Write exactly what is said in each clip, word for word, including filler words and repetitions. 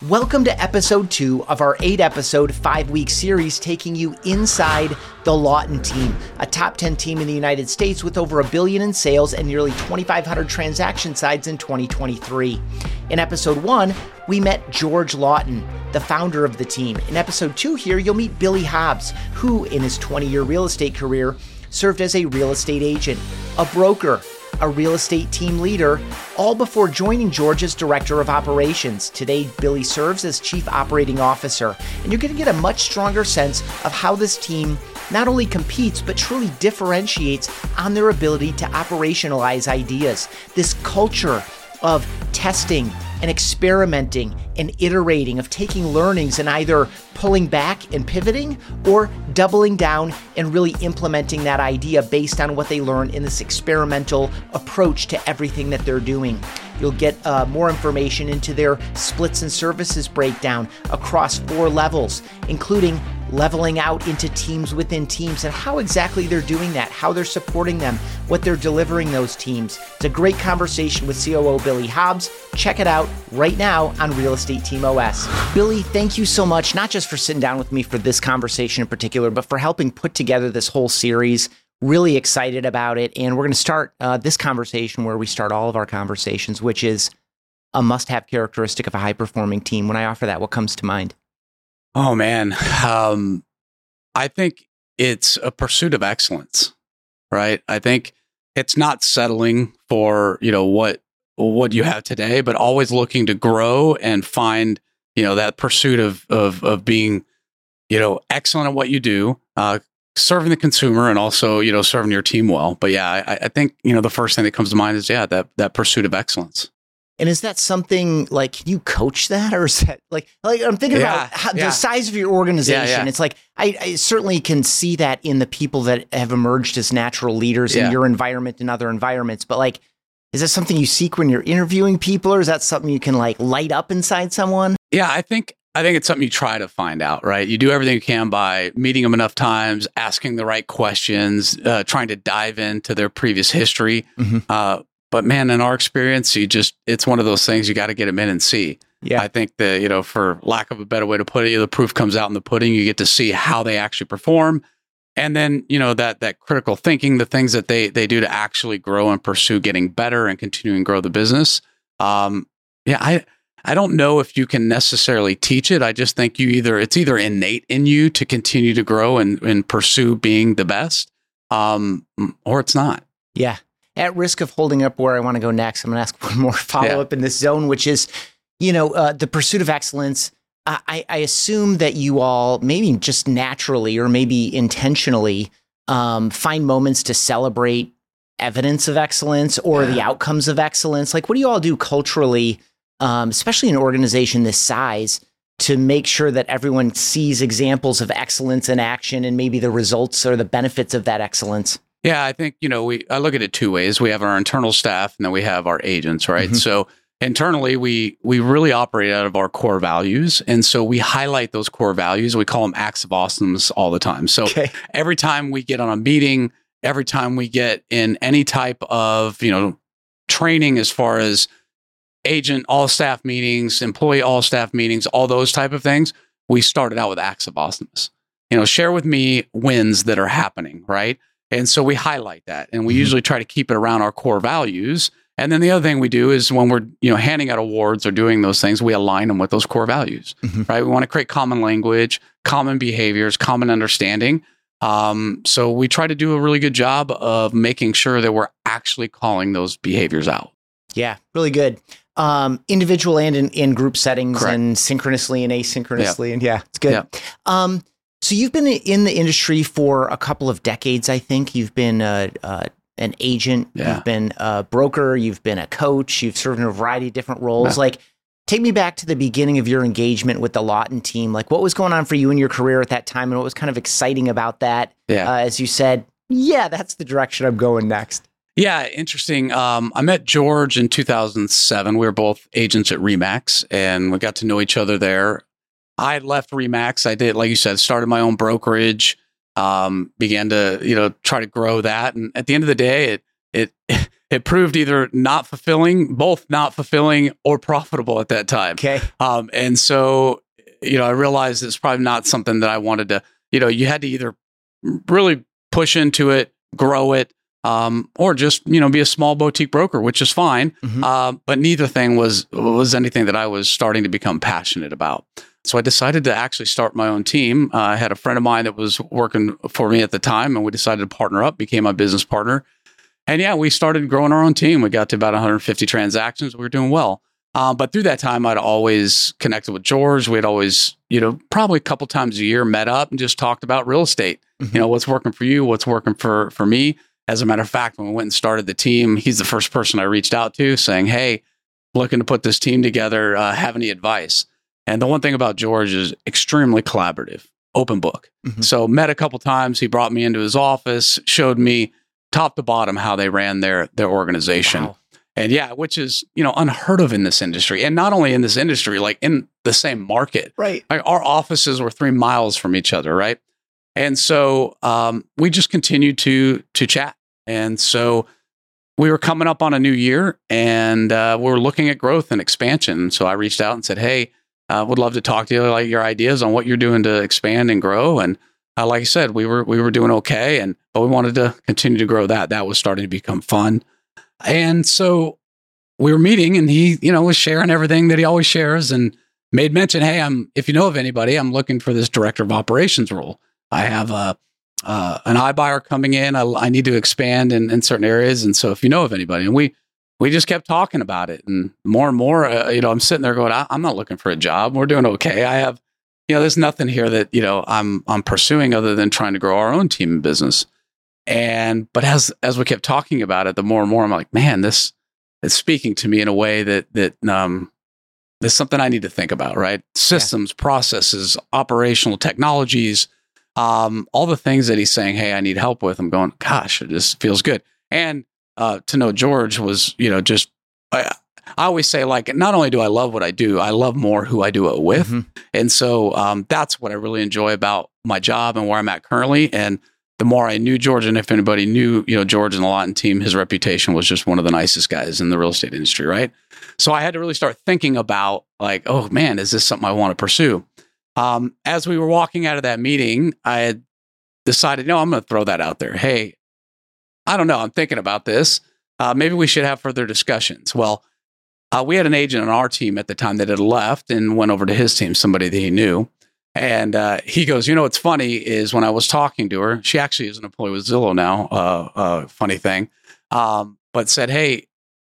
Welcome to episode two of our eight episode, five week series taking you inside the Lawton team, a top ten team in the United States with over a billion in sales and nearly twenty-five hundred transaction sides in twenty twenty-three. In episode one, we met George Lawton, the founder of the team. In episode two here, you'll meet Billy Hobbs, who in his twenty year real estate career served as a real estate agent, a broker, a real estate team leader, all before joining George as Director of Operations. Today, Billy serves as Chief Operating Officer, and you're going to get a much stronger sense of how this team not only competes, but truly differentiates on their ability to operationalize ideas. This culture of testing and experimenting and iterating, of taking learnings and either pulling back and pivoting or doubling down and really implementing that idea based on what they learn in this experimental approach to everything that they're doing. You'll get uh, more information into their splits and services breakdown across four levels, including leveling out into teams within teams and how exactly they're doing that, how they're supporting them, what they're delivering those teams. It's a great conversation with C O O Billy Hobbs. Check it out right now on Real Estate Team O S. Billy, thank you so much, not just for sitting down with me for this conversation in particular, but for helping put together this whole series. Really excited about it. And we're going to start uh, this conversation where we start all of our conversations, which is a must-have characteristic of a high-performing team. When I offer that, what comes to mind? Oh, man. Um, I think it's a pursuit of excellence, right? I think it's not settling for, you know, what what you have today, but always looking to grow and find, you know, that pursuit of of of being, you know, excellent at what you do, uh, serving the consumer and also, you know, serving your team well. But yeah, I, I think, you know, the first thing that comes to mind is, yeah, that that pursuit of excellence. And is that something like, can you coach that, or is that like, like I'm thinking yeah, about how, yeah. the size of your organization. Yeah, yeah. It's like, I, I certainly can see that in the people that have emerged as natural leaders Yeah. in your environment and other environments. But like, is that something you seek when you're interviewing people, or is that something you can like light up inside someone? Yeah, I think I think it's something you try to find out, right? You do everything you can by meeting them enough times, asking the right questions, uh, trying to dive into their previous history. Mm-hmm. Uh, but man, in our experience, you just, it's one of those things you got to get them in and see. Yeah. I think that, you know, for lack of a better way to put it, the proof comes out in the pudding. You get to see how they actually perform. And then, you know, that that critical thinking, the things that they they do to actually grow and pursue getting better and continuing to grow the business. Um, yeah, I I don't know if you can necessarily teach it. I just think you either it's either innate in you to continue to grow and, and pursue being the best, um, or it's not. Yeah. At risk of holding up where I want to go next, I'm going to ask one more follow up yeah. in this zone, which is, you know, uh, the pursuit of excellence. I, I assume that you all maybe just naturally or maybe intentionally um, find moments to celebrate evidence of excellence or yeah. the outcomes of excellence. Like, what do you all do culturally, um, especially in an organization this size, to make sure that everyone sees examples of excellence in action and maybe the results or the benefits of that excellence? Yeah, I think, you know, we I look at it two ways. We have our internal staff and then we have our agents, right? Mm-hmm. So internally, we we really operate out of our core values. And so we highlight those core values. We call them acts of awesomeness all the time. So okay. every time we get on a meeting, every time we get in any type of, you know, training as far as agent all staff meetings, employee all staff meetings, all those type of things, we started out with acts of awesomeness. You know, share with me wins that are happening, right? And so we highlight that, and we mm-hmm. usually try to keep it around our core values. And then the other thing we do is when we're, you know, handing out awards or doing those things, we align them with those core values, mm-hmm. right? We want to create common language, common behaviors, common understanding. Um, so we try to do a really good job of making sure that we're actually calling those behaviors out. Yeah, really good. Um, individual and in, in group settings. Correct. And synchronously and asynchronously. Yeah. And yeah, it's good. Yeah. Um, so you've been in the industry for a couple of decades, I think. You've been uh, uh, an agent, yeah. you've been a broker, you've been a coach, you've served in a variety of different roles. Yeah. Like, take me back to the beginning of your engagement with the Lawton team. Like, what was going on for you in your career at that time, and what was kind of exciting about that? Yeah. Uh, as you said, yeah, that's the direction I'm going next. Yeah, interesting. Um, I met George in two thousand seven. We were both agents at RE/MAX, and we got to know each other there. I left RE/MAX. I did, like you said, started my own brokerage, um, began to, you know, try to grow that. And at the end of the day, it, it it proved either not fulfilling, both not fulfilling or profitable at that time. Okay. Um, and so, you know, I realized it's probably not something that I wanted to, you know, you had to either really push into it, grow it, um, or just, you know, be a small boutique broker, which is fine. Mm-hmm. Uh, but neither thing was, was anything that I was starting to become passionate about. So I decided to actually start my own team. Uh, I had a friend of mine that was working for me at the time, and we decided to partner up, became my business partner. And yeah, we started growing our own team. We got to about one hundred fifty transactions. We were doing well. Um, but through that time, I'd always connected with George. We'd always, you know, probably a couple times a year met up and just talked about real estate. Mm-hmm. You know, what's working for you? What's working for, for me? As a matter of fact, when we went and started the team, he's the first person I reached out to saying, hey, looking to put this team together. Uh, have any advice? And the one thing about George is extremely collaborative, open book. Mm-hmm. So met a couple times. He brought me into his office, showed me top to bottom how they ran their their organization. Wow. And yeah, which is, you know, unheard of in this industry. And not only in this industry, like in the same market. Right. Like our offices were three miles from each other, right? And so um, we just continued to to chat. And so we were coming up on a new year, and uh, we were looking at growth and expansion. So I reached out and said, hey, I uh, would love to talk to you, like your ideas on what you're doing to expand and grow. And uh, like I said, we were we were doing okay, and but we wanted to continue to grow that. That was starting to become fun. And so we were meeting, and he, you know, was sharing everything that he always shares, and made mention, hey, I'm if you know of anybody, I'm looking for this director of operations role. I have a uh, an iBuyer coming in. I, I need to expand in, in certain areas, and so if you know of anybody, and we. We just kept talking about it, and more and more, uh, you know, I'm sitting there going, I, I'm not looking for a job. We're doing okay. I have, you know, there's nothing here that, you know, I'm, I'm pursuing other than trying to grow our own team and business. And, but as, as we kept talking about it, the more and more I'm like, man, this is speaking to me in a way that, that, um, there's something I need to think about, right? Systems, yeah. processes, operational technologies, um, all the things that he's saying, hey, I need help with. I'm going, gosh, it just feels good. And, Uh, to know George was, you know, just, I, I always say, like, not only do I love what I do, I love more who I do it with. Mm-hmm. And so um, that's what I really enjoy about my job and where I'm at currently. And the more I knew George, and if anybody knew, you know, George and the Lawton team, his reputation was just one of the nicest guys in the real estate industry, right? So I had to really start thinking about, like, oh man, is this something I want to pursue? Um, as we were walking out of that meeting, I had decided, no, I'm going to throw that out there. Hey, I don't know. I'm thinking about this. Uh, maybe we should have further discussions. Well, uh, we had an agent on our team at the time that had left and went over to his team, somebody that he knew. And uh, he goes, you know, what's funny is when I was talking to her, she actually is an employee with Zillow now, uh, uh, funny thing, um, but said, hey,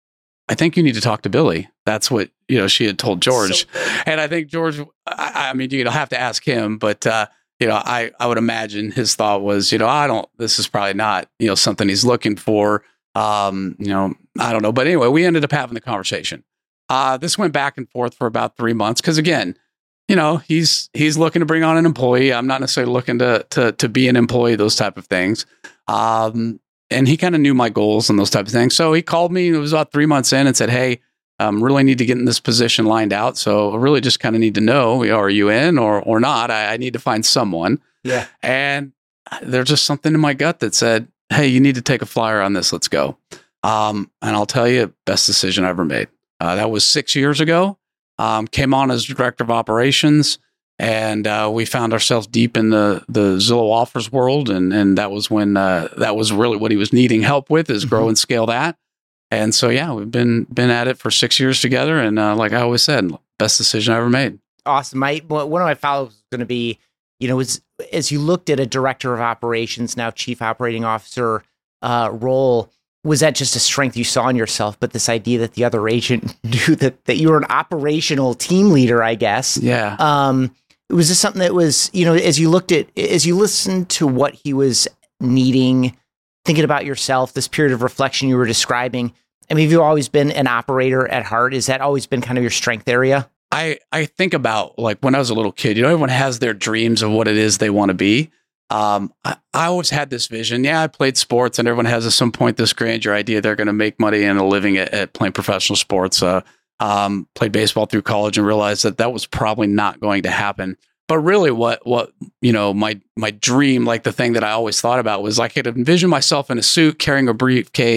I think you need to talk to Billy. That's what, you know, she had told George. So, and I think George, I, I mean, you know, have to ask him, but uh, you know, I, I would imagine his thought was, you know, I don't, this is probably not, you know, something he's looking for. Um, you know, I don't know. But anyway, we ended up having the conversation. Uh, this went back and forth for about three months. Cause again, you know, he's, he's looking to bring on an employee. I'm not necessarily looking to, to, to be an employee, those type of things. Um, and he kind of knew my goals and those type of things. So he called me, it was about three months in, and said, hey, Um, really need to get in this position lined out. So I really just kind of need to know, you know, are you in or or not? I, I need to find someone. Yeah. And there's just something in my gut that said, hey, you need to take a flyer on this. Let's go. Um, and I'll tell you, best decision I ever made. Uh, that was six years ago. Um, came on as director of operations, and uh, we found ourselves deep in the the Zillow offers world. And and that was when uh, that was really what he was needing help with, is grow mm-hmm. and scale that. And so, yeah, we've been been at it for six years together. And uh, like I always said, best decision I ever made. Awesome. My, one of my follow-ups is going to be, you know, as, as you looked at a director of operations, now chief operating officer uh, role, was that just a strength you saw in yourself? But this idea that the other agent knew that, that you were an operational team leader, I guess. Yeah. Um, was this something that was, you know, as you looked at, as you listened to what he was needing, thinking about yourself, this period of reflection you were describing, I mean, have you always been an operator at heart? Has that always been kind of your strength area? I, I think about, like, when I was a little kid, you know, everyone has their dreams of what it is they want to be. Um, I, I always had this vision. Yeah, I played sports, and everyone has at some point this grandeur idea they're going to make money and a living at, at playing professional sports. Uh, um, played baseball through college and realized that that was probably not going to happen. But really what, what, you know, my, my dream, like the thing that I always thought about, was I could envision myself in a suit carrying a briefcase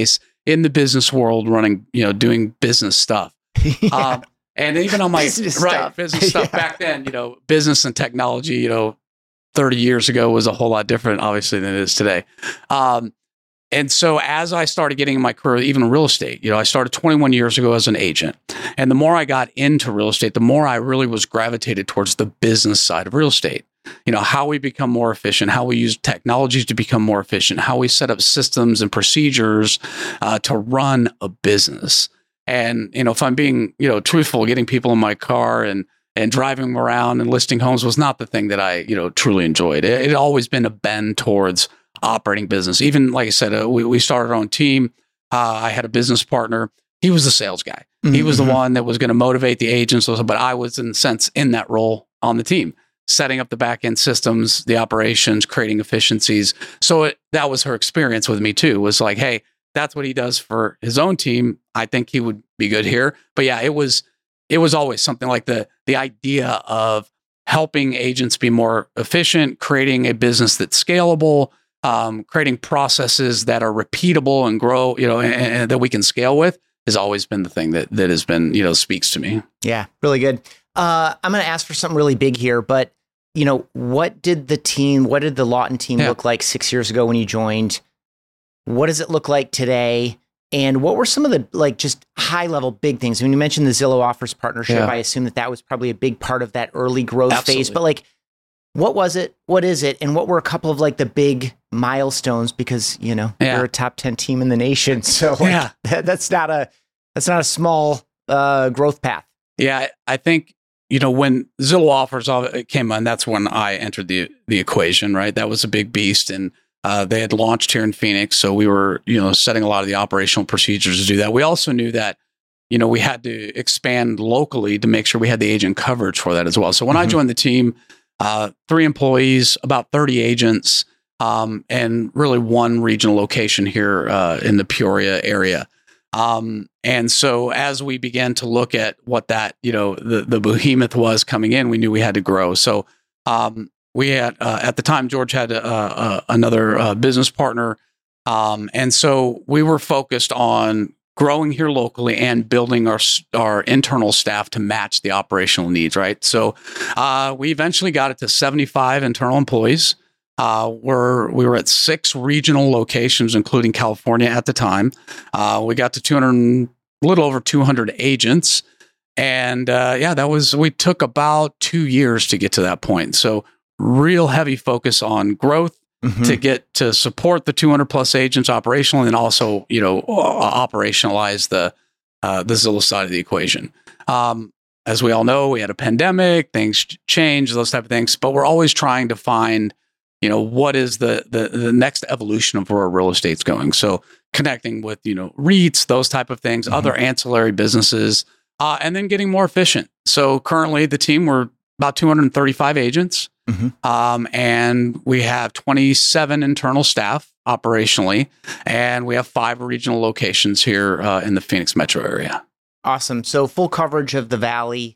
in the business world, running, you know, doing business stuff. yeah. Um, and even on my business right stuff. business stuff yeah. back then, you know, business and technology, you know, thirty years ago was a whole lot different, obviously, than it is today. Um, And so as I started getting in my career, even in real estate, you know, I started twenty-one years ago as an agent. And the more I got into real estate, the more I really was gravitated towards the business side of real estate. You know, how we become more efficient, how we use technologies to become more efficient, how we set up systems and procedures uh, to run a business. And, you know, if I'm being, you know, truthful, getting people in my car and and driving them around and listing homes was not the thing that I, you know, truly enjoyed. It had always been a bend towards operating business. Even like I said, uh, we, we started our own team. Uh, I had a business partner. He was the sales guy. Mm-hmm. He was the one that was going to motivate the agents. But I was, in a sense, in that role on the team, setting up the back end systems, the operations, creating efficiencies. So it, that was her experience with me too. Was like, hey, that's what he does for his own team. I think he would be good here. But yeah, it was it was always something like the the idea of helping agents be more efficient, creating a business that's scalable. Um, creating processes that are repeatable and grow, you know, and, and that we can scale with has always been the thing that that has been, you know, speaks to me. Yeah, really good. Uh, I'm going to ask for something really big here, but you know, what did the team, what did the Lawton team yeah. look like six years ago when you joined? What does it look like today? And what were some of the like just high level big things? When you mentioned the Zillow Offers partnership, yeah. I assume that that was probably a big part of that early growth Absolutely. phase. But like, what was it? What is it? And what were a couple of like the big milestones? Because, you know, yeah. you're a top ten team in the nation. So like, yeah. that, that's not a, that's not a small uh, growth path. Yeah. I think, you know, when Zillow Offers came on, that's when I entered the, the equation, right? That was a big beast. And uh, they had launched here in Phoenix. So we were, you know, setting a lot of the operational procedures to do that. We also knew that, you know, we had to expand locally to make sure we had the agent coverage for that as well. So when mm-hmm. I joined the team, Uh, three employees, about thirty agents, um, and really one regional location here uh, in the Peoria area. Um, and so as we began to look at what that, you know, the, the behemoth was coming in, we knew we had to grow. So um, we had, uh, at the time, George had uh, uh, another uh, business partner. Um, and so we were focused on growing here locally and building our our internal staff to match the operational needs, right? So uh, we eventually got it to seventy-five internal employees. Uh, we're, we were at six regional locations, including California at the time. Uh, we got to two hundred, a little over two hundred agents. And uh, yeah, that was, we took about two years to get to that point. So real heavy focus on growth. Mm-hmm. To get to support the two hundred plus agents operationally, and also, you know, operationalize the uh, the Zillow side of the equation. Um, as we all know, we had a pandemic, things changed, those type of things. But we're always trying to find, you know, what is the the the next evolution of where real estate's going. So connecting with, you know, REITs, those type of things, mm-hmm. other ancillary businesses, uh, and then getting more efficient. So currently, the team we're about two hundred thirty-five agents. Mm-hmm. Um, and we have twenty-seven internal staff operationally, and we have five regional locations here uh, in the Phoenix metro area. Awesome. So full coverage of the Valley,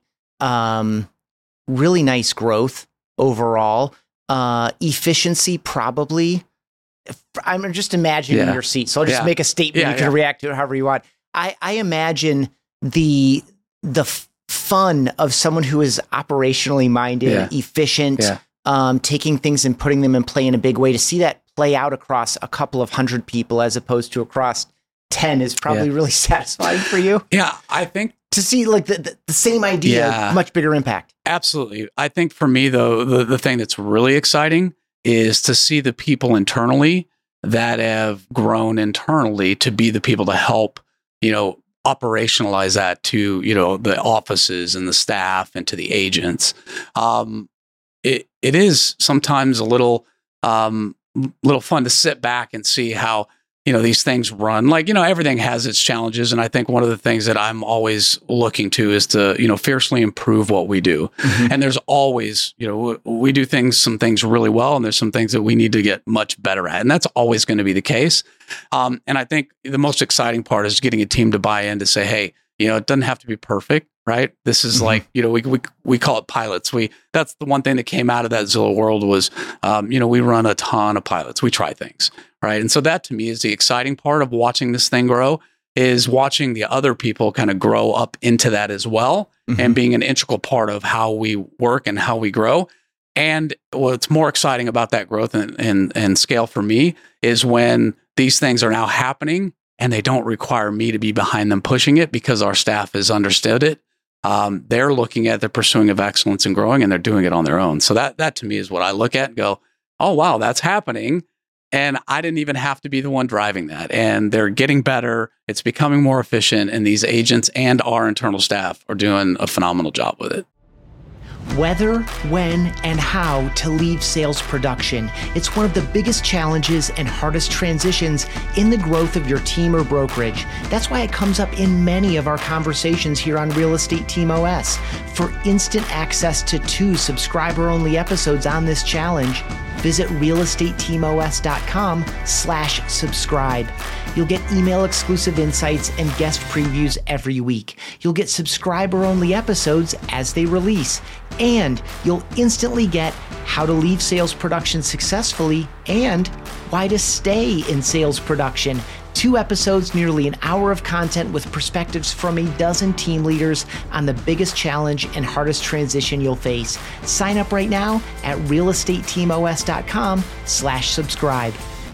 um, really nice growth overall. Uh, efficiency, probably. I'm just imagining yeah. your seat. So I'll just yeah. make a statement. Yeah, you can yeah. react to it however you want. I, I imagine the, the, fun of someone who is operationally minded, yeah. efficient, yeah. Um, taking things and putting them in play in a big way. To see that play out across a couple of hundred people as opposed to across ten is probably yeah. really satisfying for you. Yeah, I think to see like the, the, the same idea, yeah. much bigger impact. Absolutely. I think for me though, the, the thing that's really exciting is to see the people internally that have grown internally to be the people to help, you know, operationalize that to, you know, the offices and the staff and to the agents. Um, it it is sometimes a little um, little fun to sit back and see how, you know, these things run. Like, you know, everything has its challenges, and I think one of the things that I'm always looking to is to, you know, fiercely improve what we do. Mm-hmm. And there's always, you know, we do things, some things really well, and there's some things that we need to get much better at, and that's always going to be the case. Um, and I think the most exciting part is getting a team to buy in to say, hey, you know, it doesn't have to be perfect. right? This is Mhm. like, you know, we, we we call it pilots. We that's the one thing that came out of that Zillow world was, um, you know, we run a ton of pilots. We try things, right? And so that to me is the exciting part of watching this thing grow, is watching the other people kind of grow up into that as well, Mhm. and being an integral part of how we work and how we grow. And what's more exciting about that growth and, and, and scale for me is when these things are now happening and they don't require me to be behind them pushing it because our staff has understood it. Um, they're looking at the pursuing of excellence and growing, and they're doing it on their own. So that that to me is what I look at and go, oh, wow, that's happening. And I didn't even have to be the one driving that. And they're getting better. It's becoming more efficient. And these agents and our internal staff are doing a phenomenal job with it. Whether, when, and how to leave sales production. It's one of the biggest challenges and hardest transitions in the growth of your team or brokerage. That's why it comes up in many of our conversations here on Real Estate Team O S. For instant access to two subscriber-only episodes on this challenge, visit realestateteamos.com slash subscribe. You'll get email exclusive insights and guest previews every week. You'll get subscriber-only episodes as they release. And you'll instantly get how to leave sales production successfully and why to stay in sales production. Two episodes, nearly an hour of content with perspectives from a dozen team leaders on the biggest challenge and hardest transition you'll face. Sign up right now at realestateteamos.com slash subscribe.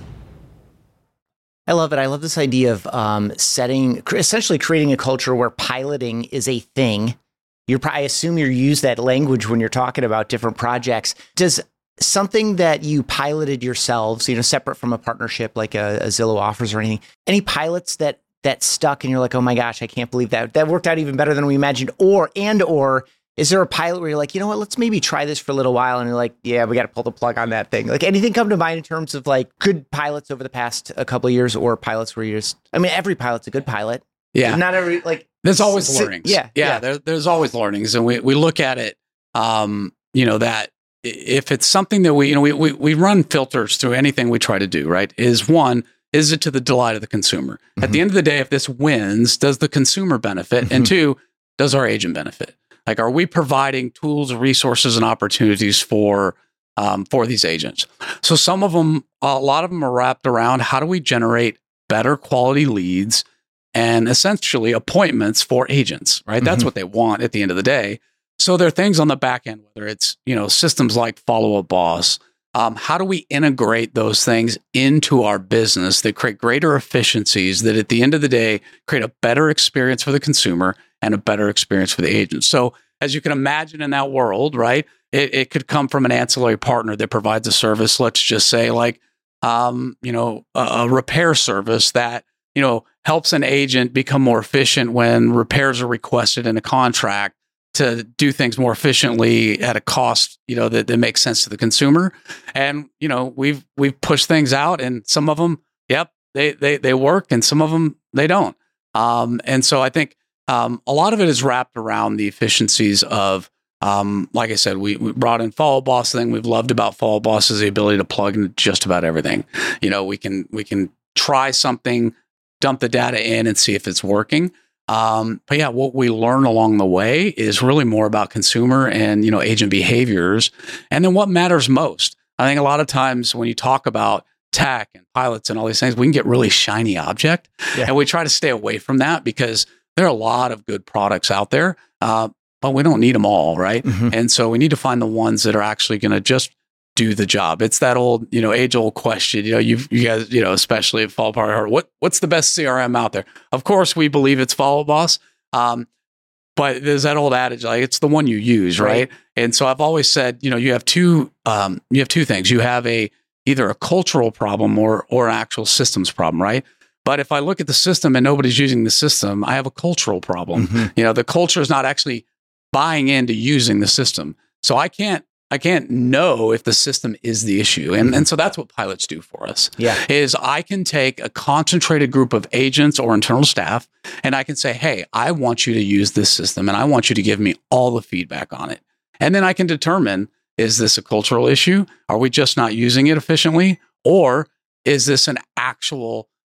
I love it. I love this idea of um, setting, essentially creating a culture where piloting is a thing. You're, I assume you use that language when you're talking about different projects. Does something that you piloted yourselves, you know, separate from a partnership like a, a Zillow Offers or anything, any pilots that that stuck and you're like, oh my gosh, I can't believe that that worked out even better than we imagined? Or and or is there a pilot where you're like, you know what, let's maybe try this for a little while, and you're like, yeah, we got to pull the plug on that thing? Like, anything come to mind in terms of like good pilots over the past a couple of years, or pilots where you're just, I mean, every pilot's a good pilot. Yeah. Not every, like, there's always si- learnings. Yeah. Yeah. yeah. There, there's always learnings. And we, we look at it, um, you know, that if it's something that we, you know, we, we, we run filters through anything we try to do, right? Is one, is it to the delight of the consumer? Mm-hmm. At the end of the day, if this wins, does the consumer benefit? Mm-hmm. And two, does our agent benefit? Like, are we providing tools, resources, and opportunities for, um, for these agents? So some of them, a lot of them are wrapped around how do we generate better quality leads and essentially appointments for agents, right? Mm-hmm. That's what they want at the end of the day. So there are things on the back end, whether it's, you know, systems like Follow Up Boss. Um, how do we integrate those things into our business that create greater efficiencies that at the end of the day create a better experience for the consumer and a better experience for the agent? So as you can imagine in that world, right, it, it could come from an ancillary partner that provides a service, let's just say like, um, you know, a, a repair service that, you know, helps an agent become more efficient when repairs are requested in a contract to do things more efficiently at a cost, you know, that, that makes sense to the consumer. And, you know, we've, we've pushed things out, and some of them, yep, they, they, they work, and some of them, they don't. Um, and so I think, um, a lot of it is wrapped around the efficiencies of, um, like I said, we, we brought in Follow Boss. Thing we've loved about Follow Boss is the ability to plug into just about everything. You know, we can, we can try something, dump the data in and see if it's working. Um, but yeah, what we learn along the way is really more about consumer and, you know, agent behaviors. And then what matters most. I think a lot of times when you talk about tech and pilots and all these things, we can get really shiny object. Yeah. And we try to stay away from that because there are a lot of good products out there, uh, but we don't need them all, right? Mm-hmm. And so we need to find the ones that are actually going to just do the job. It's that old, you know, age old question, you know, you you guys, you know, especially at Fall Apart Heart, what, what's the best C R M out there? Of course, we believe it's Follow Boss. Um, but there's that old adage, like it's the one you use. Right. right? And so I've always said, you know, you have two, um, you have two things. You have a, either a cultural problem or, or an actual systems problem. Right. But if I look at the system and nobody's using the system, I have a cultural problem. Mm-hmm. You know, the culture is not actually buying into using the system. So I can't, I can't know if the system is the issue. And, and so that's what pilots do for us. Yeah. Is I can take a concentrated group of agents or internal staff and I can say, hey, I want you to use this system and I want you to give me all the feedback on it. And then I can determine, is this a cultural issue? Are we just not using it efficiently? Or is this an actual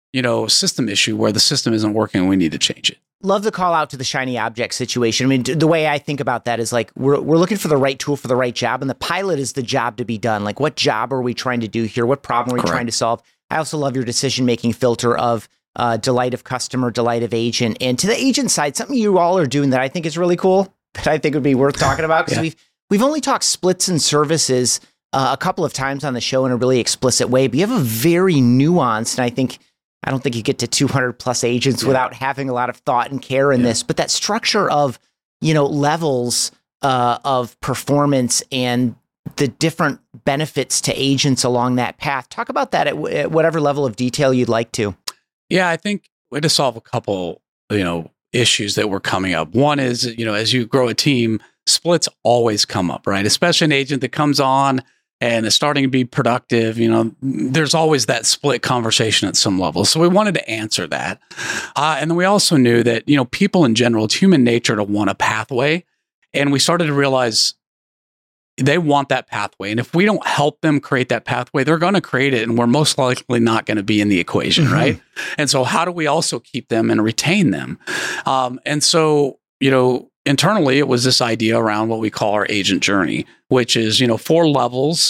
you know, system issue where the system isn't working and we need to change it. Love the call out to the shiny object situation. I mean, the way I think about that is like, we're we're looking for the right tool for the right job, and the pilot is the job to be done. Like, what job are we trying to do here? What problem are we Correct. trying to solve? I also love your decision-making filter of uh, delight of customer, delight of agent. And to the agent side, something you all are doing that I think is really cool, that I think would be worth talking about, because yeah. we've, we've only talked splits and services uh, a couple of times on the show in a really explicit way, but you have a very nuanced, and I think I don't think you get to two hundred plus agents yeah. without having a lot of thought and care in yeah. this, but that structure of, you know, levels uh, of performance and the different benefits to agents along that path. Talk about that at, w- at whatever level of detail you'd like to. Yeah, I think we had to solve a couple, you know, issues that were coming up. One is, you know, as you grow a team, splits always come up, right? Especially an agent that comes on and is starting to be productive, you know, there's always that split conversation at some level. So we wanted to answer that. Uh, and then we also knew that, you know, people in general, it's human nature to want a pathway. And we started to realize they want that pathway. And if we don't help them create that pathway, they're going to create it. And we're most likely not going to be in the equation, mm-hmm. right? And so how do we also keep them and retain them? Um, and so, you know, internally, it was this idea around what we call our agent journey, which is, you know, four levels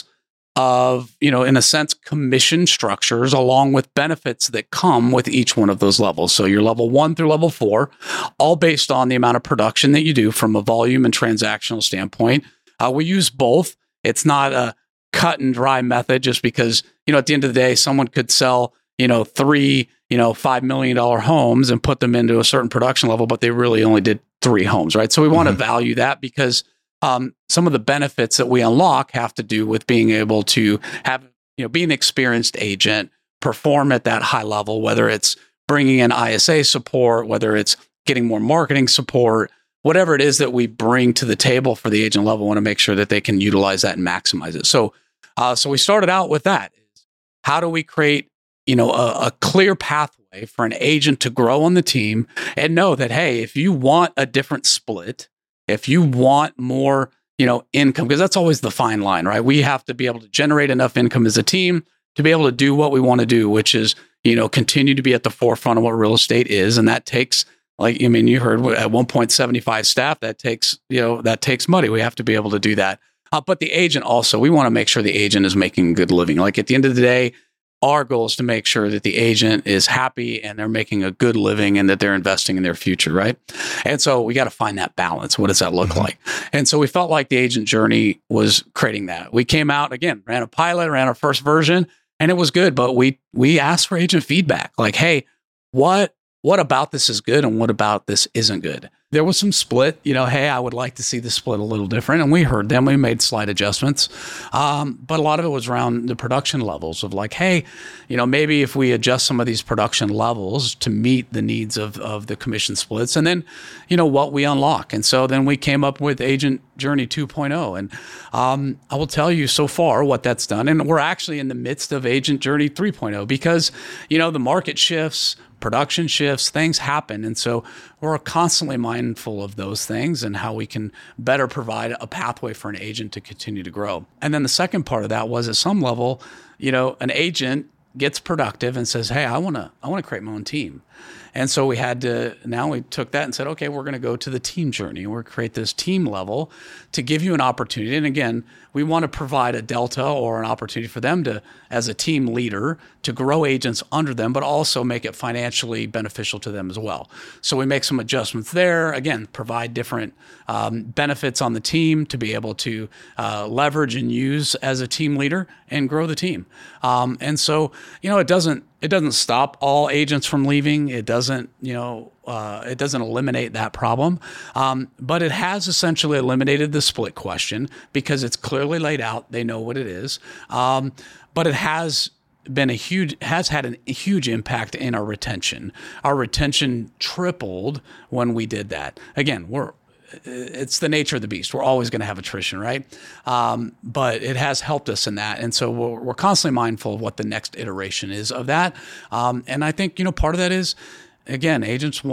of, you know, in a sense, commission structures along with benefits that come with each one of those levels. So you're level one through level four, all based on the amount of production that you do from a volume and transactional standpoint. Uh, we use both. It's not a cut and dry method just because, you know, at the end of the day, someone could sell, you know, three, you know, five million dollars homes and put them into a certain production level, but they really only did three homes, right? So we want to mm-hmm. value that because um, some of the benefits that we unlock have to do with being able to have, you know, be an experienced agent, perform at that high level, whether it's bringing in I S A support, whether it's getting more marketing support, whatever it is that we bring to the table for the agent level, we want to make sure that they can utilize that and maximize it. So, uh, so we started out with that. How do we create, you know, a, a clear pathway for an agent to grow on the team and know that, hey, if you want a different split, if you want more, you know, income, because that's always the fine line, right? We have to be able to generate enough income as a team to be able to do what we want to do, which is, you know, continue to be at the forefront of what real estate is. And that takes, like, I mean, you heard at one point seven five staff, that takes, you know, that takes money. We have to be able to do that. Uh, but the agent also, we want to make sure the agent is making a good living. Like at the end of the day, our goal is to make sure that the agent is happy and they're making a good living and that they're investing in their future, right? And so we got to find that balance. What does that look mm-hmm. like? And so we felt like the agent journey was creating that. We came out, again, ran a pilot, ran our first version, and it was good. But we we asked for agent feedback. Like, hey, what what about this is good and what about this isn't good? There was some split, you know, hey, I would like to see the split a little different. And we heard them. We made slight adjustments. Um, but a lot of it was around the production levels of like, hey, you know, maybe if we adjust some of these production levels to meet the needs of, of the commission splits and then, you know, what we unlock. And so then we came up with Agent Journey two point oh. And um, I will tell you so far what that's done. And we're actually in the midst of Agent Journey three point oh because, you know, the market shifts, production shifts, things happen. And so we're constantly mindful of those things and how we can better provide a pathway for an agent to continue to grow. And then the second part of that was at some level, you know, an agent gets productive and says, hey, I want to, I want to create my own team. And so we had to, now we took that and said, okay, we're going to go to the team journey. We're going to create this team level to give you an opportunity. And again, we want to provide a delta or an opportunity for them to, as a team leader, to grow agents under them, but also make it financially beneficial to them as well. So we make some adjustments there. Again, provide different um, benefits on the team to be able to uh, leverage and use as a team leader and grow the team. Um, and so, you know, it doesn't, It doesn't stop all agents from leaving. It doesn't, you know, uh, it doesn't eliminate that problem. Um, but it has essentially eliminated the split question because it's clearly laid out. They know what it is. Um, but it has been a huge, has had an, a huge impact in our retention. Our retention tripled when we did that. Again, we're, it's the nature of the beast. We're always going to have attrition, right? Um, but it has helped us in that. And so we're, we're constantly mindful of what the next iteration is of that. Um, and I think, you know, part of that is, again, agents want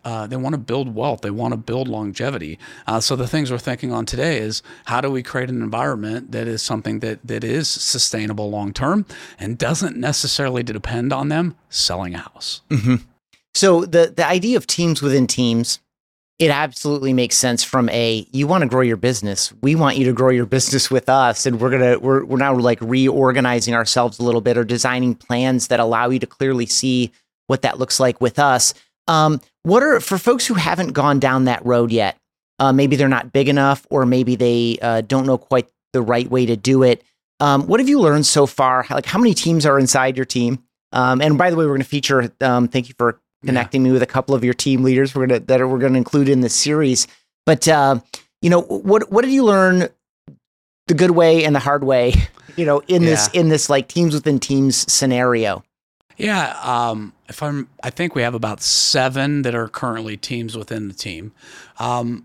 uh, they want to build wealth. They want to build longevity. Uh, so the things we're thinking on today is how do we create an environment that is something that that is sustainable long term and doesn't necessarily depend on them selling a house. Mm-hmm. So the the idea of teams within teams, it absolutely makes sense from a, you want to grow your business. We want you to grow your business with us. And we're going to, we're, we're now like reorganizing ourselves a little bit or designing plans that allow you to clearly see what that looks like with us. Um, what are, for folks who haven't gone down that road yet, uh, maybe they're not big enough, or maybe they uh, don't know quite the right way to do it. Um, what have you learned so far? Like how many teams are inside your team? Um, and by the way, we're going to feature, um, thank you for connecting yeah. me with a couple of your team leaders we're gonna that are, we're going to include in this series. But uh, you know, what what did you learn the good way and the hard way? You know, in yeah. this in this like teams within teams scenario. Yeah, um, if I'm, I think we have about seven that are currently teams within the team. Um,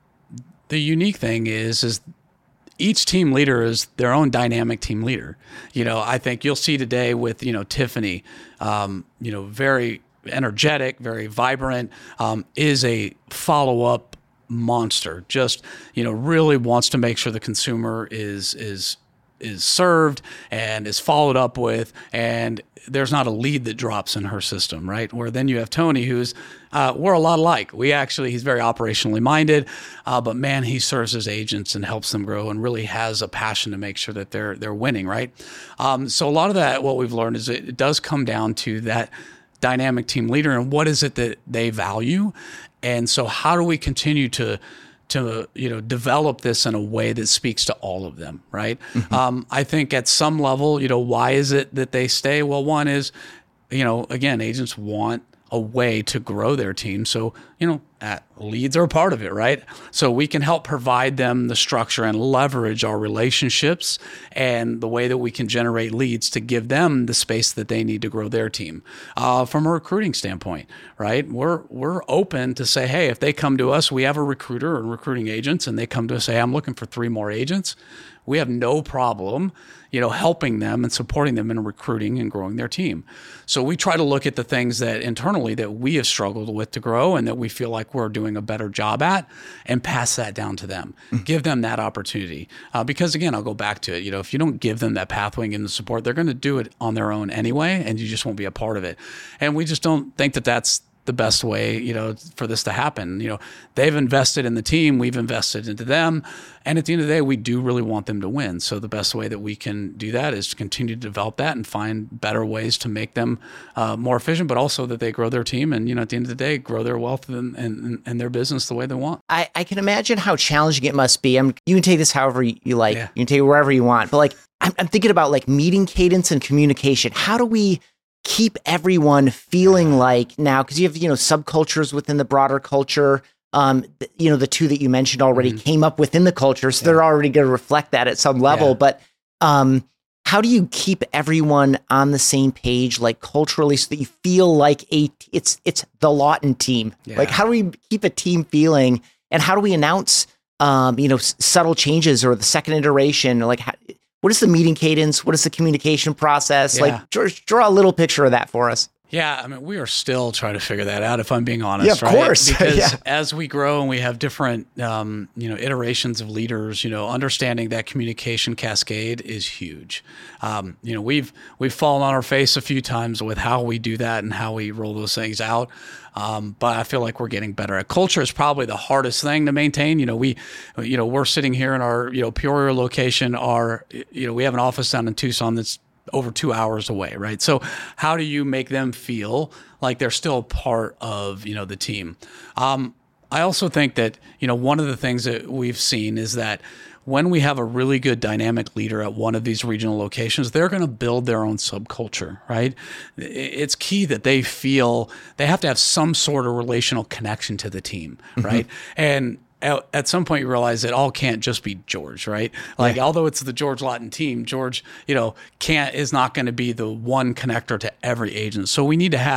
the unique thing is, is each team leader is their own dynamic team leader. You know, I think you'll see today with you know Tiffany, um, you know, very energetic, very vibrant, um, is a follow-up monster. Just, you know, really wants to make sure the consumer is is is served and is followed up with, and there's not a lead that drops in her system, right? Where then you have Tony, who's uh, we're a lot alike. We actually, he's very operationally minded, uh, but man, he serves his agents and helps them grow, and really has a passion to make sure that they're they're winning, right? Um, so a lot of that, what we've learned is it, it does come down to that dynamic team leader and what is it that they value. And so how do we continue to, to, you know, develop this in a way that speaks to all of them, right? Mm-hmm. Um, I think at some level, you know, why is it that they stay? Well, one is, you know, again, agents want a way to grow their team. So, you know, at, leads are a part of it, right? So we can help provide them the structure and leverage our relationships and the way that we can generate leads to give them the space that they need to grow their team. Uh, from a recruiting standpoint, right? We're we're open to say, hey, if they come to us, we have a recruiter and recruiting agents, and they come to us and say, I'm looking for three more agents. We have no problem, you know, helping them and supporting them in recruiting and growing their team. So we try to look at the things that internally that we have struggled with to grow and that we feel like we're doing a better job at, and pass that down to them. Mm-hmm. Give them that opportunity. Uh, because again, I'll go back to it. You know, if you don't give them that pathway and the support, they're going to do it on their own anyway, and you just won't be a part of it. And we just don't think that that's the best way, you know, for this to happen. You know, they've invested in the team, we've invested into them, and at the end of the day, we do really want them to win. So the best way that we can do that is to continue to develop that and find better ways to make them uh, more efficient, but also that they grow their team and, you know, at the end of the day, grow their wealth and, and, and their business the way they want. I, I can imagine how challenging it must be. I'm, you can take this however you like, yeah. You can take it wherever you want, but like, I'm, I'm thinking about like meeting cadence and communication. How do we keep everyone feeling like now, because you have, you know, subcultures within the broader culture, um, th- you know, the two that you mentioned already mm-hmm. came up within the culture, so yeah. they're already going to reflect that at some level. Yeah. But um, how do you keep everyone on the same page, like culturally, so that you feel like a it's it's the Lawton team? Yeah. Like, how do we keep a team feeling, and how do we announce, um, you know, s- subtle changes or the second iteration? Like, how, what is the meeting cadence? What is the communication process? Yeah. Like, draw, draw a little picture of that for us. Yeah, I mean, we are still trying to figure that out, if I'm being honest. Yeah, of right? course. Because yeah. as we grow and we have different, um, you know, iterations of leaders, you know, understanding that communication cascade is huge. Um, you know, we've we've fallen on our face a few times with how we do that and how we roll those things out. Um, but I feel like we're getting better at. Culture is probably the hardest thing to maintain. You know, we, you know, we're sitting here in our, you know, Peoria location. Our, you know, we have an office down in Tucson that's over two hours away, right? So how do you make them feel like they're still part of, you know, the team? Um, I also think that, you know, one of the things that we've seen is that when we have a really good dynamic leader at one of these regional locations, they're going to build their own subculture, right? It's key that they feel they have to have some sort of relational connection to the team, right? Mm-hmm. And at some point you realize it all can't just be George, right? Like, yeah. although it's the George Lawton team, George, you know, can't, is not going to be the one connector to every agent. So we need to have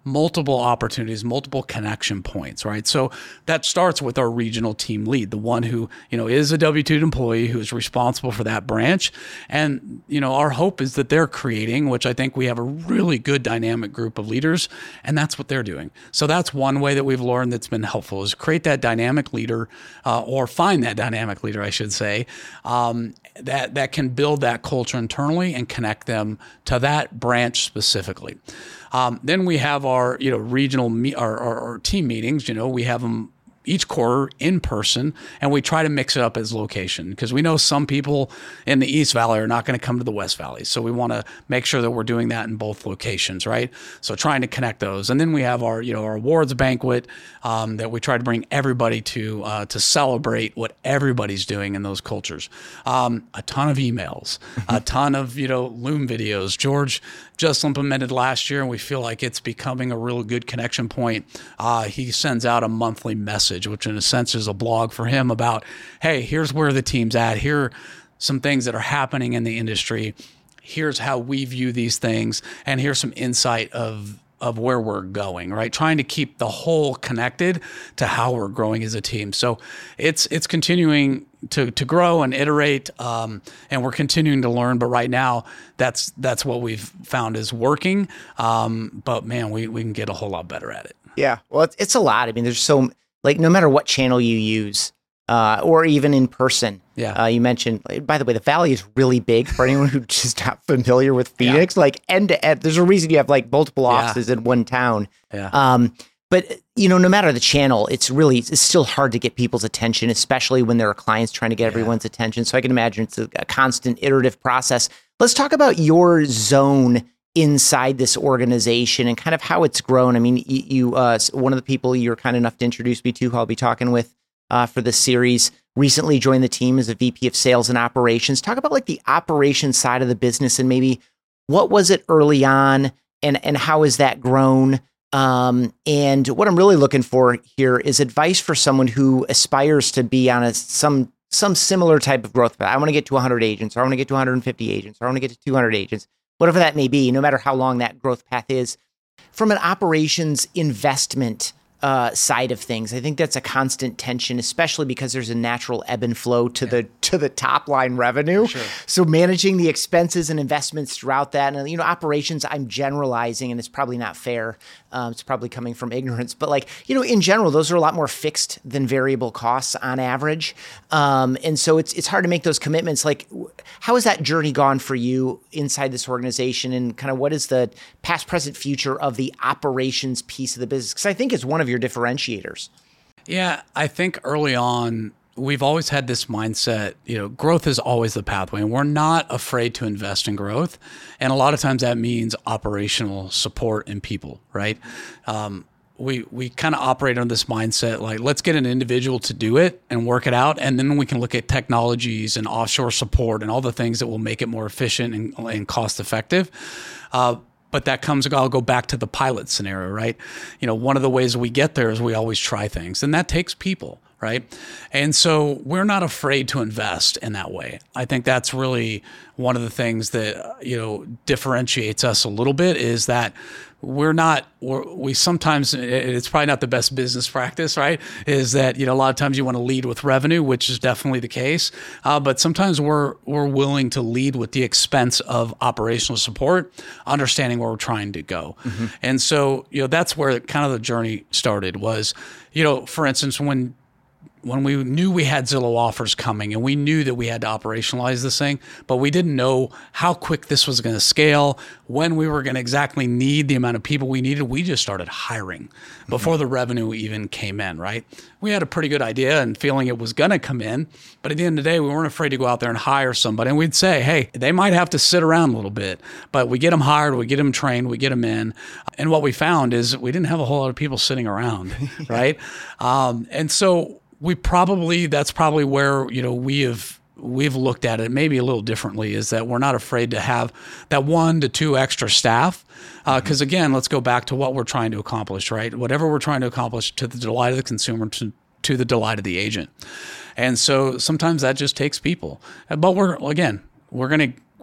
multiple opportunities, multiple connection points, right? So that starts with our regional team lead, the one who, you know, is a W two employee who is responsible for that branch. And, you know, our hope is that they're creating, which I think we have a really good dynamic group of leaders, and that's what they're doing. So that's one way that we've learned that's been helpful, is create that dynamic leader, uh, or find that dynamic leader, I should say, um, that, that can build that culture internally and connect them to that branch specifically. Um, then we have our, you know, regional, me- our, our, our team meetings. You know, we have them each quarter in person, and we try to mix it up as location, because we know some people in the East Valley are not going to come to the West Valley. So we want to make sure that we're doing that in both locations, right? So trying to connect those. And then we have our, you know, our awards banquet um, that we try to bring everybody to uh, to celebrate what everybody's doing in those cultures. Um, a ton of emails, a ton of, you know, Loom videos. George just implemented last year, and we feel like it's becoming a real good connection point. Uh, he sends out a monthly message, which in a sense is a blog for him about, hey, here's where the team's at. Here are some things that are happening in the industry. Here's how we view these things. And here's some insight of of where we're going, right? Trying to keep the whole connected to how we're growing as a team. So it's it's continuing to to grow and iterate, um, and we're continuing to learn. But right now, that's that's what we've found is working. Um, but man, we we can get a whole lot better at it. Yeah, well, it's, it's a lot. I mean, there's so, like, no matter what channel you use, uh, or even in person. Yeah. Uh, you mentioned, by the way, the Valley is really big for anyone who's just not familiar with Phoenix. Yeah. Like end to end, there's a reason you have like multiple offices yeah. in one town. Yeah. Um, but you know, no matter the channel, it's really it's still hard to get people's attention, especially when there are clients trying to get yeah. everyone's attention. So I can imagine it's a, a constant iterative process. Let's talk about your zone inside this organization and kind of how it's grown. I mean, you, you uh, one of the people you're kind enough to introduce me to, who I'll be talking with uh, for this series, recently joined the team as a V P of Sales and Operations. Talk about like the operations side of the business, and maybe what was it early on, and and how has that grown? Um, and what I'm really looking for here is advice for someone who aspires to be on a some some similar type of growth path. I want to get to one hundred agents, or I want to get to one hundred fifty agents, or I want to get to two hundred agents. Whatever that may be, no matter how long that growth path is. From an operations investment uh, side of things, I think that's a constant tension, especially because there's a natural ebb and flow to yeah. the to the top line revenue. Sure. So managing the expenses and investments throughout that, and you know, operations, I'm generalizing, and it's probably not fair. Um, it's probably coming from ignorance, but like, you know, in general, those are a lot more fixed than variable costs on average. Um, and so it's it's hard to make those commitments. Like, how has that journey gone for you inside this organization, and kind of what is the past, present, future of the operations piece of the business? Because I think it's one of your differentiators. Yeah, I think early on, we've always had this mindset, you know, growth is always the pathway, and we're not afraid to invest in growth. And a lot of times that means operational support and people, right? Um, we we kind of operate on this mindset, like, let's get an individual to do it and work it out, and then we can look at technologies and offshore support and all the things that will make it more efficient and, and cost effective. Uh, But that comes, I'll go back to the pilot scenario, right? You know, one of the ways we get there is we always try things, and that takes people, right? And so we're not afraid to invest in that way. I think that's really one of the things that, you know, differentiates us a little bit, is that we're not, we're, we sometimes, it's probably not the best business practice, right? Is that, you know, a lot of times you want to lead with revenue, which is definitely the case. Uh, but sometimes we're, we're willing to lead with the expense of operational support, understanding where we're trying to go. Mm-hmm. And so, you know, that's where kind of the journey started was, you know, for instance, when when we knew we had Zillow Offers coming, and we knew that we had to operationalize this thing, but we didn't know how quick this was going to scale, when we were going to exactly need the amount of people we needed, we just started hiring before mm-hmm. the revenue even came in, right? We had a pretty good idea and feeling it was going to come in, but at the end of the day, we weren't afraid to go out there and hire somebody. And we'd say, hey, they might have to sit around a little bit, but we get them hired, we get them trained, we get them in. And what we found is we didn't have a whole lot of people sitting around, right? Um, and so we probably, that's probably where, you know, we have, we've looked at it maybe a little differently, is that we're not afraid to have that one to two extra staff. Uh, cause again, let's go back to what we're trying to accomplish, right? Whatever we're trying to accomplish, to the delight of the consumer, to, to the delight of the agent. And so sometimes that just takes people, but we're, again, we're going to,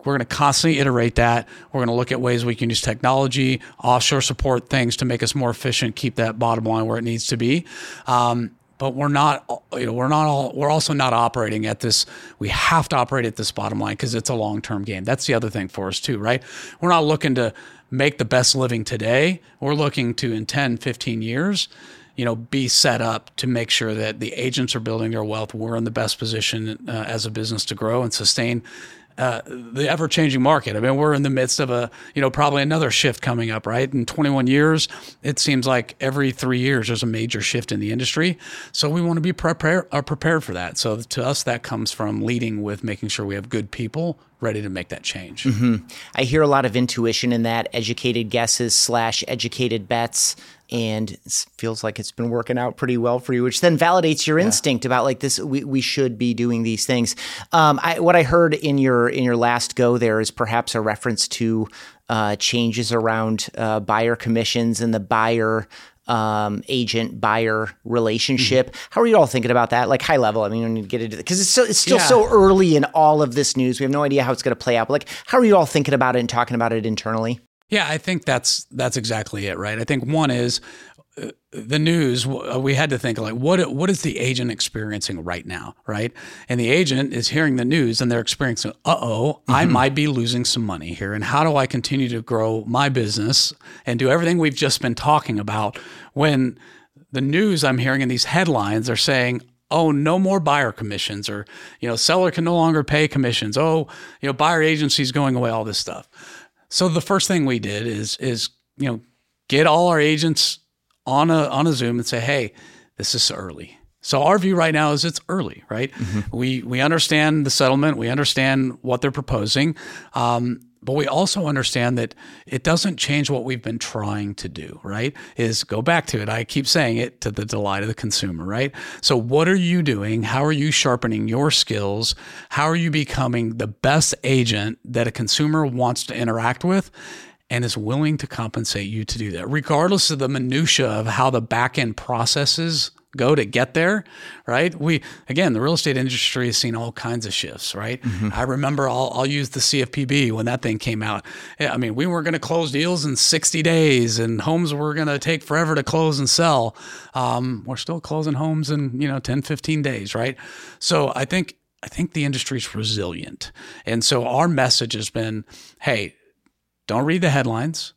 we're going to constantly iterate that. We're going to look at ways we can use technology, offshore support things to make us more efficient, keep that bottom line where it needs to be. Um, But we're not, you know, we're not all, we're also not operating at this, we have to operate at this bottom line because it's a long-term game. That's the other thing for us too, right? We're not looking to make the best living today. We're looking to, in ten, fifteen years, you know, be set up to make sure that the agents are building their wealth. We're in the best position uh, as a business to grow and sustain Uh, the ever-changing market. I mean, we're in the midst of a, you know, probably another shift coming up, right? In twenty-one years, it seems like every three years there's a major shift in the industry. So we want to be prepared, are prepared for that. So to us, that comes from leading with making sure we have good people ready to make that change. Mm-hmm. I hear a lot of intuition in that, educated guesses slash educated bets. And it feels like it's been working out pretty well for you, which then validates your yeah. instinct about like this. We, we should be doing these things. Um, I, what I heard in your in your last go there is perhaps a reference to uh, changes around uh, buyer commissions and the buyer um, agent buyer relationship. Mm-hmm. How are you all thinking about that? Like high level. I mean, when you get into it, because it's so it's still yeah. so early in all of this news. We have no idea how it's going to play out. But like, how are you all thinking about it and talking about it internally? Yeah, I think that's that's exactly it, right? I think one is uh, the news. Uh, we had to think like, what what is the agent experiencing right now, right? And the agent is hearing the news and they're experiencing, uh oh, mm-hmm. I might be losing some money here, and how do I continue to grow my business and do everything we've just been talking about when the news I'm hearing in these headlines are saying, oh, no more buyer commissions, or you know, seller can no longer pay commissions. Oh, you know, buyer agency's going away. All this stuff. So the first thing we did is, is you know, get all our agents on a on a Zoom and say, hey, this is early. So our view right now is it's early, right? Mm-hmm. We we understand the settlement. We understand what they're proposing. Um, but we also understand that it doesn't change what we've been trying to do, right? Is go back to it. I keep saying it, to the delight of the consumer, right? So what are you doing? How are you sharpening your skills? How are you becoming the best agent that a consumer wants to interact with and is willing to compensate you to do that, regardless of the minutia of how the back-end processes go to get there, right? We, again, the real estate industry has seen all kinds of shifts, right? Mm-hmm. I remember, I'll, I'll use the C F P B when that thing came out. I mean, we weren't going to close deals in sixty days and homes were going to take forever to close and sell. Um, we're still closing homes in, you know, ten, fifteen days, right? So I think, I think the industry's resilient. And so our message has been, hey, don't read the headlines,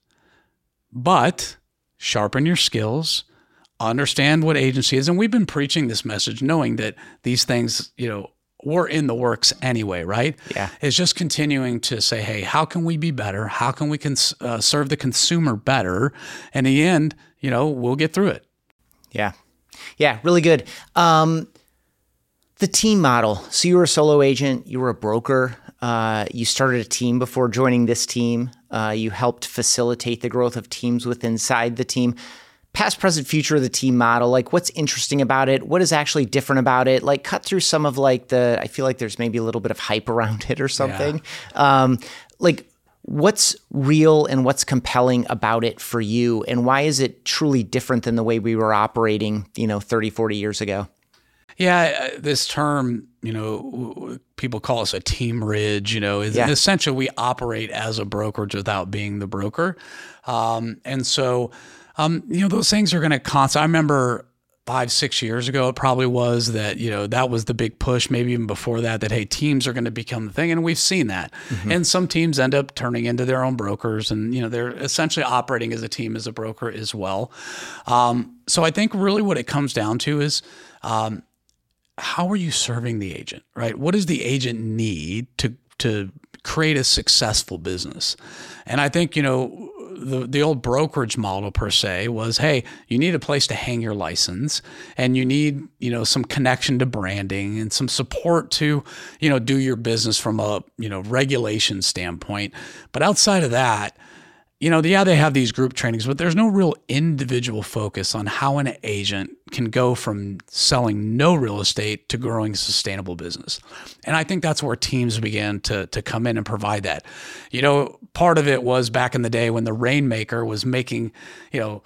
but sharpen your skills, understand what agency is. And we've been preaching this message knowing that these things, you know, were in the works anyway, right? Yeah. It's just continuing to say, hey, how can we be better? How can we cons- uh, serve the consumer better? And in the end, you know, we'll get through it. Yeah. Yeah, really good. Um, the team model. So you were a solo agent, you were a broker. Uh, you started a team before joining this team. Uh, you helped facilitate the growth of teams within inside the team. Past, present, future of the team model, like what's interesting about it? What is actually different about it? Like cut through some of like the, I feel like there's maybe a little bit of hype around it or something. Yeah. Um, like what's real and what's compelling about it for you? And why is it truly different than the way we were operating, you know, thirty, forty years ago? Yeah, this term, you know, people call us a team ridge, you know, is yeah. essentially we operate as a brokerage without being the broker. Um, and so, um, you know, those things are going to constant. I remember five, six years ago, it probably was that, you know, that was the big push, maybe even before that, that, hey, teams are going to become the thing. And we've seen that. Mm-hmm. And some teams end up turning into their own brokers and, you know, they're essentially operating as a team, as a broker as well. Um, so I think really what it comes down to is, um, how are you serving the agent, right? What does the agent need to to create a successful business? And I think, you know, the the old brokerage model per se was, hey, you need a place to hang your license and you need, you know, some connection to branding and some support to, you know, do your business from a, you know, regulation standpoint. But outside of that, you know, yeah, they have these group trainings, but there's no real individual focus on how an agent can go from selling no real estate to growing a sustainable business. And I think that's where teams began to to come in and provide that. You know, part of it was back in the day when the Rainmaker was making, you know,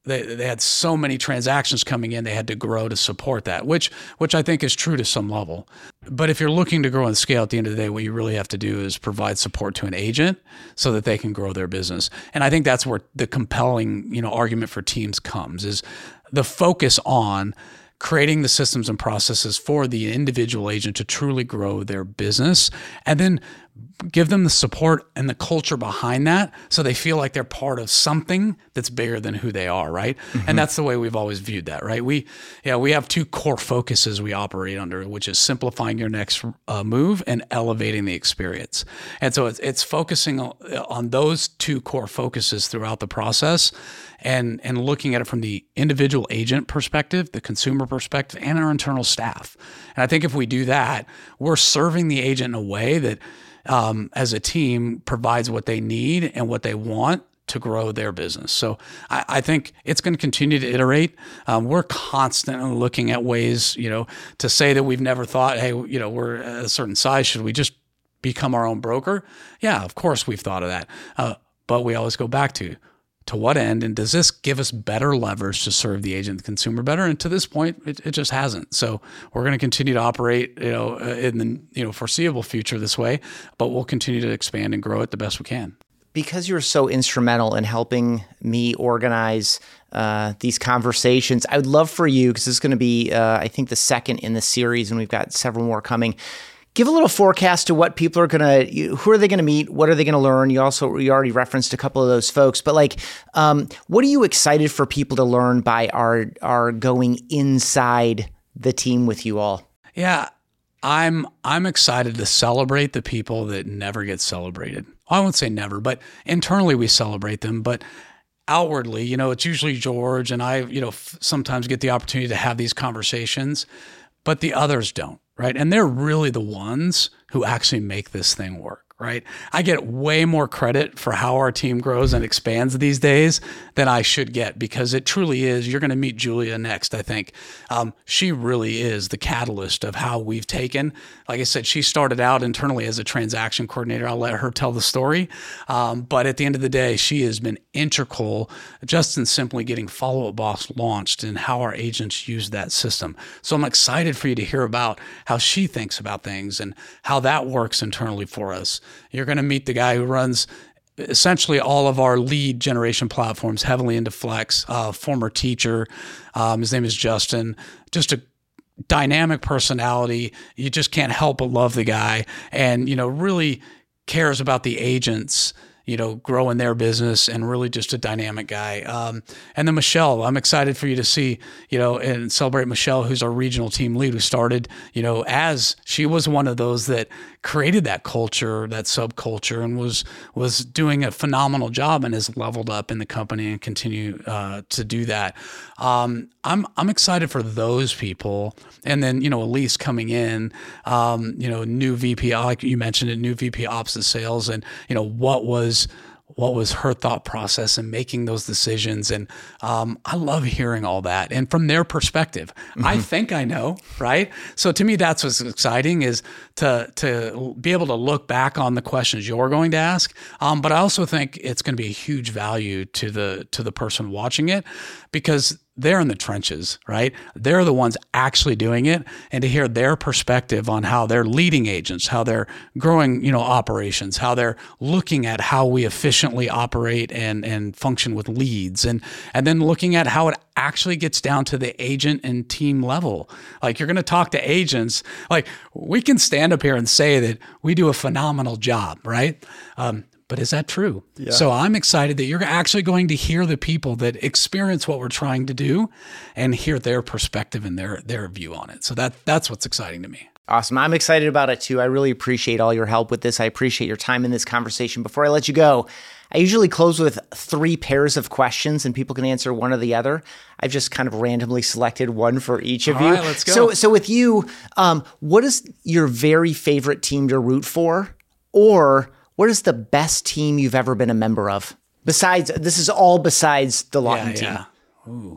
they they had so many transactions coming in, they had to grow to support that, which which I think is true to some level. But if you're looking to grow and scale, at the end of the day, what you really have to do is provide support to an agent so that they can grow their business. And I think that's where the compelling, you know, argument for teams comes, is the focus on creating the systems and processes for the individual agent to truly grow their business, and then give them the support and the culture behind that so they feel like they're part of something that's bigger than who they are, right? Mm-hmm. And that's the way we've always viewed that, right? We yeah, we have two core focuses we operate under, which is simplifying your next uh, move and elevating the experience. And so it's, it's focusing on, on those two core focuses throughout the process, and and looking at it from the individual agent perspective, the consumer perspective, and our internal staff. And I think if we do that, we're serving the agent in a way that, um, as a team, provides what they need and what they want to grow their business. So I, I think it's going to continue to iterate. Um, we're constantly looking at ways, you know, to say that we've never thought, hey, you know, we're at a certain size, should we just become our own broker? Yeah, of course we've thought of that. Uh, but we always go back to, to what end, and does this give us better leverage to serve the agent, the consumer better? And to this point, it, it just hasn't. So we're going to continue to operate, you know, in the you know foreseeable future this way, but we'll continue to expand and grow it the best we can. Because you're so instrumental in helping me organize uh, these conversations, I would love for you, because this is going to be, uh, I think, the second in the series, and we've got several more coming. Give a little forecast to what people are going to, who are they going to meet? What are they going to learn? You also, you already referenced a couple of those folks, but like, um, what are you excited for people to learn by our, our going inside the team with you all? Yeah, I'm, I'm excited to celebrate the people that never get celebrated. I won't say never, but internally we celebrate them, but outwardly, you know, it's usually George and I, you know, f- sometimes get the opportunity to have these conversations, but the others don't. Right. And they're really the ones who actually make this thing work. Right. I get way more credit for how our team grows and expands these days than I should get, because it truly is. You're going to meet Julia next, I think. Um, she really is the catalyst of how we've taken. Like I said, she started out internally as a transaction coordinator. I'll let her tell the story. Um, but at the end of the day, she has been integral just in simply getting Follow Up Boss launched and how our agents use that system. So I'm excited for you to hear about how she thinks about things and how that works internally for us. You're going to meet the guy who runs essentially all of our lead generation platforms, heavily into Flex, uh, former teacher. Um, his name is Justin. Just a dynamic personality. You just can't help but love the guy, and, you know, really cares about the agents, you know, growing their business, and really just a dynamic guy. Um, and then Michelle, I'm excited for you to see, you know, and celebrate Michelle, who's our regional team lead, who started, you know, as she was one of those that created that culture, that subculture, and was was doing a phenomenal job and has leveled up in the company and continue uh, to do that. Um, I'm I'm excited for those people. And then, you know, Elise coming in, um, you know, new V P, like you mentioned it, new V P Ops and Sales, and, you know, what was what was her thought process in making those decisions. And um, I love hearing all that. And from their perspective, mm-hmm. I think I know, right? So to me, that's what's exciting, is to to be able to look back on the questions you're going to ask. Um, but I also think it's going to be a huge value to the to the person watching it, because they're in the trenches, right? They're the ones actually doing it, and to hear their perspective on how they're leading agents, how they're growing, you know, operations, how they're looking at how we efficiently operate and and function with leads, and and then looking at how it actually gets down to the agent and team level. Like, you're going to talk to agents, like, we can stand up here and say that we do a phenomenal job, right? Um, But is that true? Yeah. So I'm excited that you're actually going to hear the people that experience what we're trying to do and hear their perspective and their their view on it. So that that's what's exciting to me. Awesome. I'm excited about it too. I really appreciate all your help with this. I appreciate your time in this conversation. Before I let you go, I usually close with three pairs of questions, and people can answer one or the other. I've just kind of randomly selected one for each of all you. Right, let's go. So, so with you, um, what is your very favorite team to root for? Or what is the best team you've ever been a member of? Besides, this is all besides the Lawton yeah, team. Yeah. Ooh.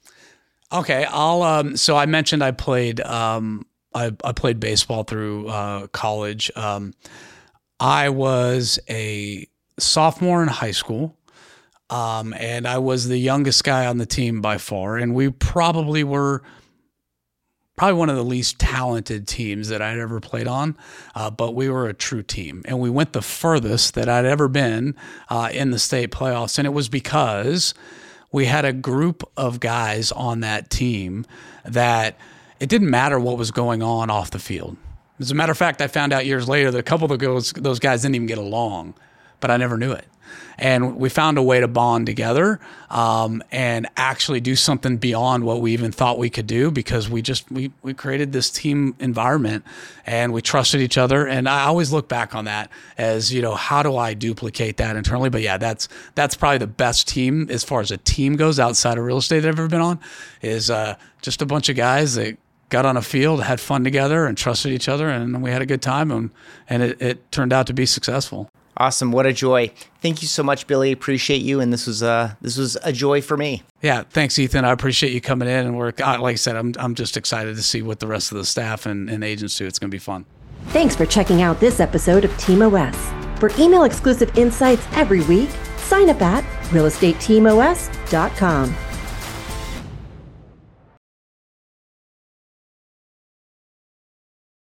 Okay. I'll, um, so I mentioned I played, um, I, I played baseball through, uh, college. Um, I was a sophomore in high school. Um, and I was the youngest guy on the team by far. And we probably were probably one of the least talented teams that I'd ever played on. Uh, but we were a true team. And we went the furthest that I'd ever been uh, in the state playoffs. And it was because we had a group of guys on that team that it didn't matter what was going on off the field. As a matter of fact, I found out years later that a couple of those, those guys didn't even get along, but I never knew it. And we found a way to bond together um, and actually do something beyond what we even thought we could do, because we just we we created this team environment and we trusted each other. And I always look back on that as, you know, how do I duplicate that internally? But yeah, that's that's probably the best team as far as a team goes outside of real estate that I've ever been on, is uh, just a bunch of guys that got on a field, had fun together, and trusted each other, and we had a good time, and, and it, it turned out to be successful. Awesome. What a joy. Thank you so much, Billy. Appreciate you. And this was uh this was a joy for me. Yeah. Thanks, Ethan. I appreciate you coming in, and we're, like I said, I'm I'm just excited to see what the rest of the staff and, and agents do. It's going to be fun. Thanks for checking out this episode of TeamOS. For email exclusive insights every week, sign up at real estate team O S dot com.